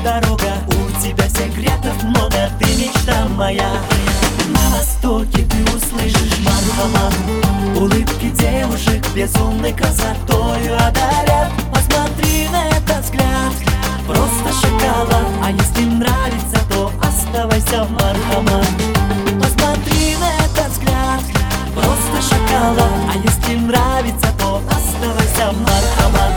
дорога, у тебя секретов много, ты мечта моя. На востоке ты услышишь Мархаман. Улыбки девушек безумной красотою одарят. Посмотри на этот взгляд, просто шоколад. А если нравится, то оставайся в Мархаман. Посмотри на этот взгляд, просто шоколад. А если нравится, то оставайся в Мархаман.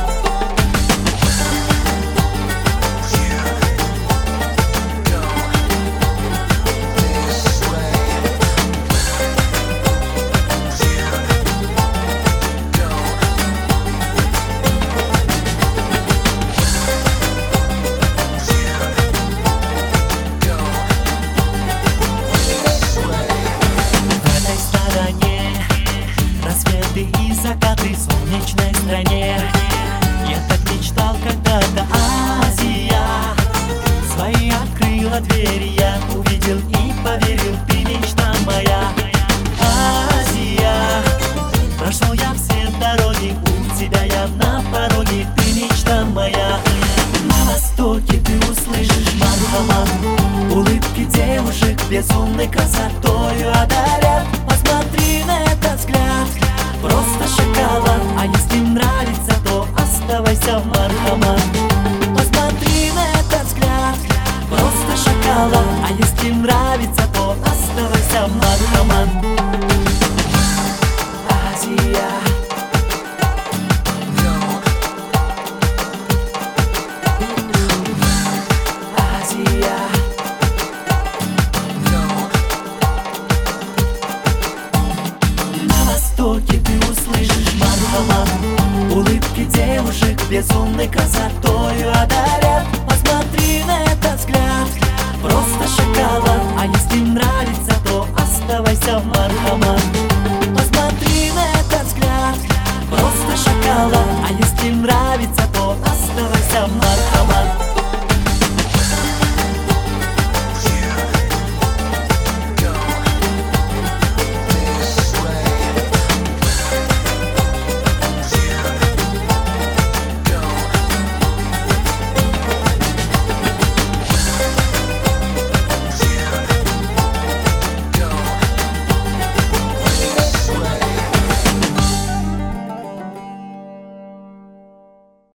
Рассветы и закаты в солнечной стране. Я так мечтал когда-то, Азия. Свои открыла двери, я увидел и поверил, ты мечта моя. Азия. Прошел я все дороги, у тебя я на пороге, ты мечта моя. На востоке ты услышишь Мархаман. Улыбки девушек безумной красотою одарят. Посмотри на этот взгляд, просто шоколад. А если нравится, то оставайся в Мархаман. Посмотри на этот взгляд, просто шоколад. А если нравится, то оставайся в Мархаман. Азия. На востоке ты услышишь Мархаман. Улыбки девушек безумной красотою одарят. Посмотри на этот взгляд, просто шоколад. А если нравится, то оставайся в Мархаман. Посмотри на этот взгляд, просто шоколад. А если нравится, то оставайся в Мархаман.